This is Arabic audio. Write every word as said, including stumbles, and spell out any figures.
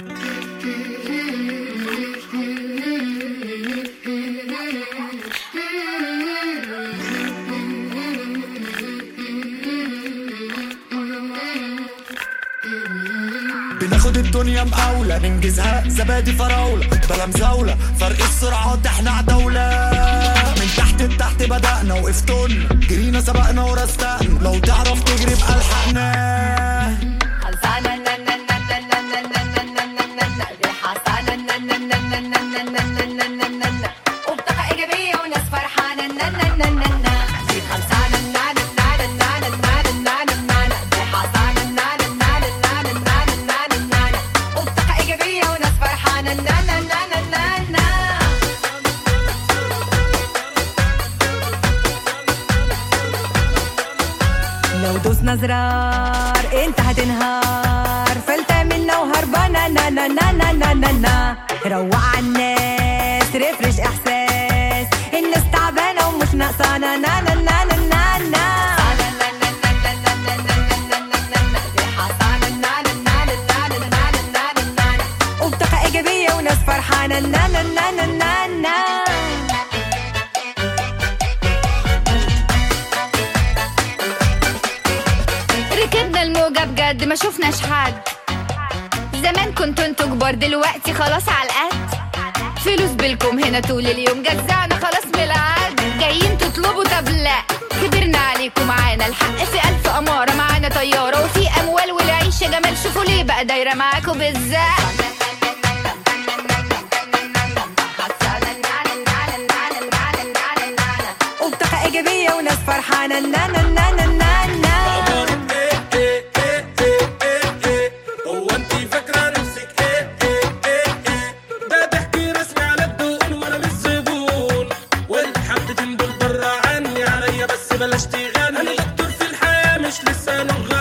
بناخد الدنيا مقاولة ننجزها زبادي فراولة بلا مزاولة فرق السرعات احنا عدولة من تحت لتحت بدأنا وقفتن جرينا سبقنا ورستقنا لو تعرف تجري بقى الحقنا وبطاقة إيجابية وناس فرحانة لو دوسنا زرار انت هتنهار فلتة منا وهربانة نا نا نا نا نا نا نا روق عالناس رفرش احساس الناس تعبانة ومش ناقصانا نا نا نا نا نا نا وبطاقة ايجابية وناس فرحانة نا نا نا نا نا نا ركبنا الموجة بجد ما شفناش حد زمان كنتوا انتوا كبار دلوقتي خلاص على القد فلوس بالكم هنا طول اليوم جزعنا خلاص ميلاد جايين تطلبوا طب لا كبرنا عليكم معانا الحق في ألف أمارة معانا طيارة وفي أموال والعيشة جمال شوفوا ليه بقى دايرة معاكم بالذات وبطاقة إيجابية وناس فرحانة نا نا نا نا نا نا هو انتي فاكرة نفسك ايه ايه ايه ايه ده ضحكي رسمي على الدقون وانا مش زبون وانت حبتين دول برا عني عليا بس بلاش تغني انا دكتور في الحياة مش لسه نغني